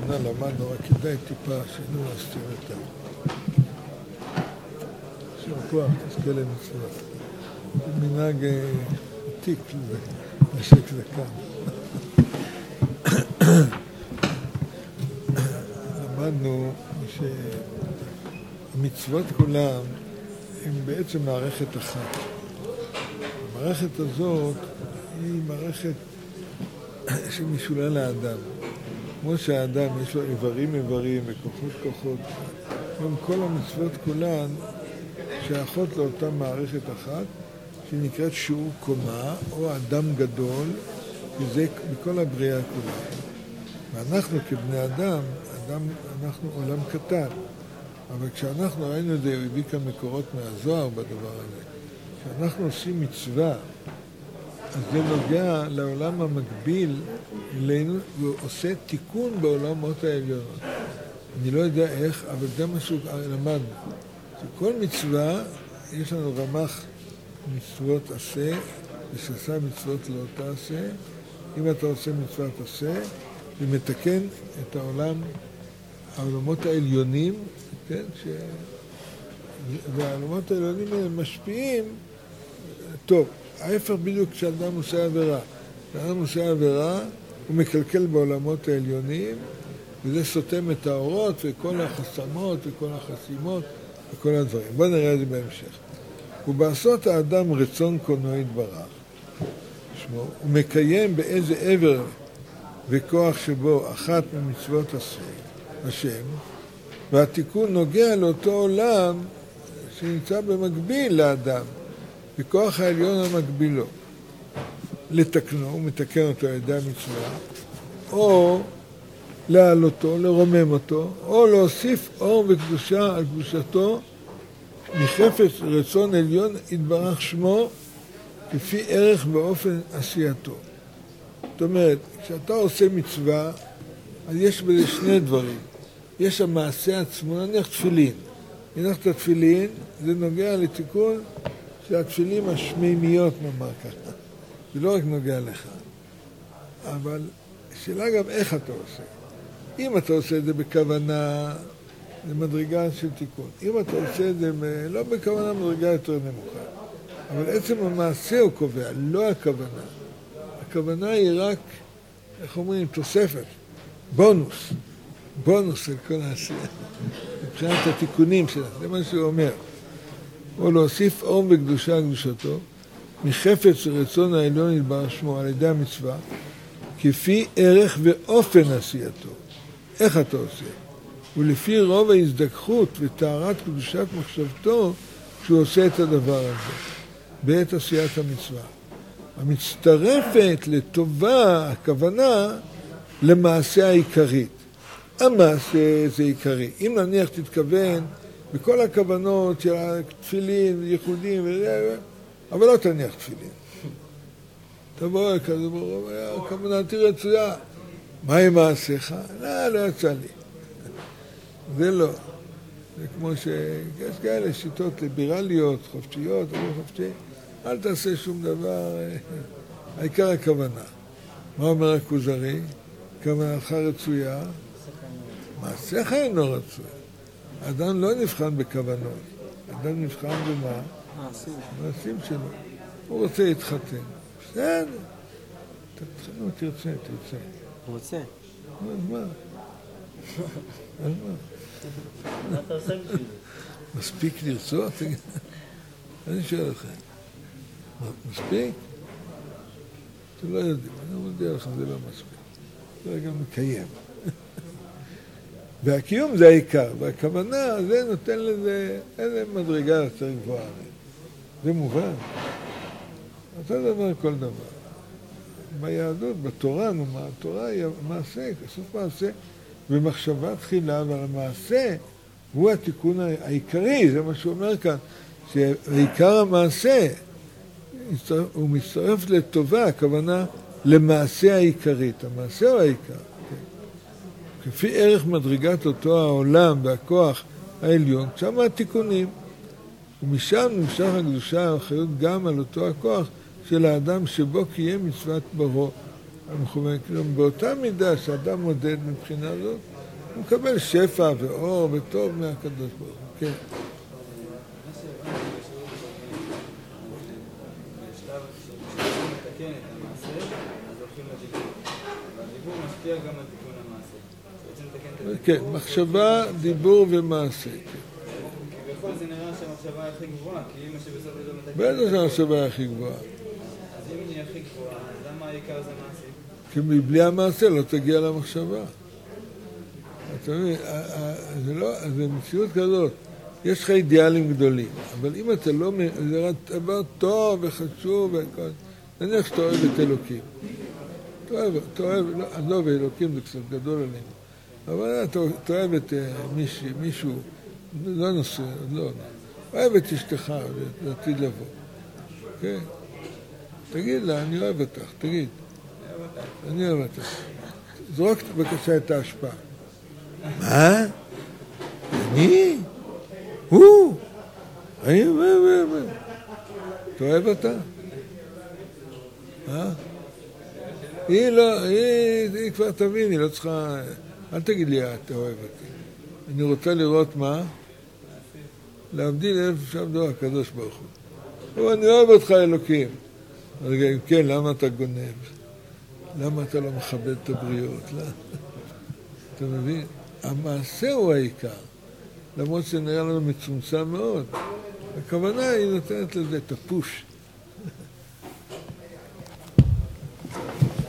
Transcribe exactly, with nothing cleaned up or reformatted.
לאחרונה למדנו, רק כדאי טיפה שינו להסתיר את ה... שם כוח, תזכה למצווה. מנהג עתיק לזה, נשק זה כאן. למדנו שהמצוות כולם הן בעצם מערכת אחת. המערכת הזאת היא מערכת שמשולה לאדם. כמו שהאדם יש לו איברים איברים וכוחות כוחות, גם כל המצוות כולן שייכות לאותה מערכת אחת, שנקראת שיעור קומה או אדם גדול, וזה בכל הבריאה כולה. ואנחנו כבני אדם, אדם, אנחנו עולם קטן, אבל כשאנחנו ראינו את זה, הוא הביא כאן מקורות מהזוהר בדבר הזה, כשאנחנו עושים מצווה, אז זה נוגע לעולם המקביל אלינו, ועושה תיקון בעולמות העליונות. אני לא יודע איך, אבל זה משהו למדנו. שכל מצווה, יש לנו רמ"ח מצוות עשה, ושעשה מצוות לא תעשה. אם אתה עושה מצווה תעשה, ומתקן את העולם, העולמות העליונים, כן? ש... והעולמות העליונים הם משפיעים, טוב, ההפך בדיוק כשאדם עושה עבירה. כשאדם עושה עבירה, הוא מקלקל בעולמות העליונים, וזה סותם את האורות וכל החסמות וכל החסימות וכל הדברים. בואו נראה את זה בהמשך. ובעשות האדם רצון קונו יתברך, שמו, הוא מקיים באיזה עבר וכוח שבו אחת ממצוות השם, והתיקון נוגע לאותו עולם שנמצא במקביל לאדם, בכוח העליון המקבילו. לתקנו, הוא מתקן אותו על ידי המצווה, או להעלותו, לרומם אותו, או להוסיף אור וקדושה על קדושתו, מחפץ רצון עליון יתברך שמו, כפי ערך באופן עשייתו. זאת אומרת, כשאתה עושה מצווה, אז יש בזה שני דברים. יש המעשה עצמו, נניח תפילין. נניח את התפילין, זה נוגע לתיקון של התפילים השמימיות, נאמר ככה. זה לא רק נוגע לך. אבל שאלה גם איך אתה עושה. אם אתה עושה את זה בכוונה, זה מדרגה של תיקון. אם אתה עושה את זה לא בכוונה, מדרגה יותר נמוכה. אבל עצם המעשה הוא קובע, לא הכוונה. הכוונה היא רק, איך אומרים, תוספת, בונוס. בונוס על כל העשייה. מבחינת התיקונים שלה, זה מה שהוא אומר. או להוסיף אור וקדושה קדושתו, מחפץ רצון העליון יתברך שמו על ידי המצווה, כפי ערך ואופן עשייתו. איך אתה עושה? ולפי רוב ההזדככות וטהרת קדושת מחשבתו, שהוא עושה את הדבר הזה, בעת עשיית המצווה. המצטרפת לטובה, הכוונה, למעשה העיקרית. המעשה זה עיקרי. אם נניח תתכוון בכל הכוונות של תפילין, ייחודים וזה, אבל לא תניח תפילין. תבוא כזה ברור, הכוונתי רצויה. מה עם מעשיך? לא, לא יצא לי. זה לא. זה כמו שיש כאלה שיטות ליברליות, חופשיות, או לא חופשי. אל תעשה שום דבר, העיקר הכוונה. מה אומר הכוזרי? כוונתך רצויה, מעשיך אינו רצוי. האדם לא נבחן בכוונות, האדם נבחן במה? מעשים. מעשים שלו. הוא רוצה להתחתן. בסדר. תתחתנו, תרצה, תרצה. הוא רוצה. אז מה? אז מה? מה אתה עושה בשביל זה? מספיק לרצות? אני שואל לכם. מספיק? אתם לא יודעים, אני מודיע לכם, זה לא מספיק. זה גם מקיים. והקיום זה העיקר, והכוונה, זה נותן לזה איזה מדרגה יותר גבוהה. זה מובן. אותו דבר כל דבר. ביהדות, בתורה, נאמר, התורה היא מעשה, סוף מעשה, במחשבה תחילה, אבל המעשה הוא התיקון העיקרי, זה מה שהוא אומר כאן, שעיקר המעשה, הוא מצטרף לטובה, הכוונה למעשה העיקרית. המעשה הוא העיקר. כן. כפי ערך מדרגת אותו העולם והכוח העליון, שם התיקונים. ומשם נמשך הקדושה האחריות גם על אותו הכוח של האדם שבו קיים מצוות ברו. כלומר, באותה מידה שאדם מודד מבחינה זאת, הוא מקבל שפע ואור וטוב מהקדוש ברוך הוא, כן. כן, מחשבה, דיבור ומעשה. כביכול זה נראה שהמחשבה היא הכי גבוהה, כי אם שבסוף לא מתקן... בטח שהמחשבה היא הכי גבוהה. אז אם היא הכי גבוהה, אז למה העיקר זה מעשה? כי מבלי המעשה לא תגיע למחשבה. אתה מבין, זה לא, זה מציאות כזאת. יש לך אידיאלים גדולים, אבל אם אתה לא... זה דבר טוב וחשוב וכל... נניח שאתה אוהב את אלוקים. אתה אוהב, אתה אוהב, אני לא אוהב אלוקים, זה קצת גדול עלינו. אבל אתה אוהב את מישהו, מישהו, לא נושא, לא, אוהב את אשתך, לעתיד לבוא. כן? תגיד לה, אני אוהב אותך, תגיד. אני אוהב אותך. זרוק בבקשה את ההשפעה. מה? אני? הוא? אני אוהב, אוהב. אתה אוהב אותה? אה? היא לא, היא, היא כבר תבין, היא לא צריכה... אל תגיד לי, אתה אוהב אותי. אני רוצה לראות מה? להבדיל אלף שם דבר, הקדוש ברוך הוא. אבל אני אוהב אותך, אלוקים. אז אם כן, למה אתה גונב? למה אתה לא מכבד את הבריות? אתה מבין? המעשה הוא העיקר. למרות שנראה לנו מצומצם מאוד. הכוונה היא נותנת לזה את הפוש.